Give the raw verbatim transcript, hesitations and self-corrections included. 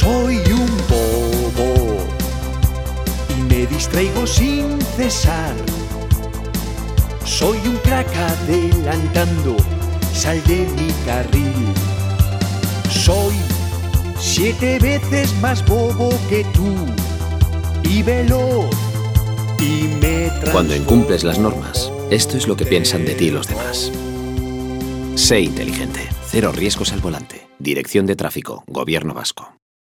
Soy un bobo y me distraigo sin cesar. Soy un crack adelantando, sal de mi carril. Soy siete veces más bobo que tú y veloz y me transformo. Cuando incumples las normas, esto es lo que piensan de ti los demás. Sé inteligente. Cero riesgos al volante. Dirección de Tráfico, Gobierno Vasco.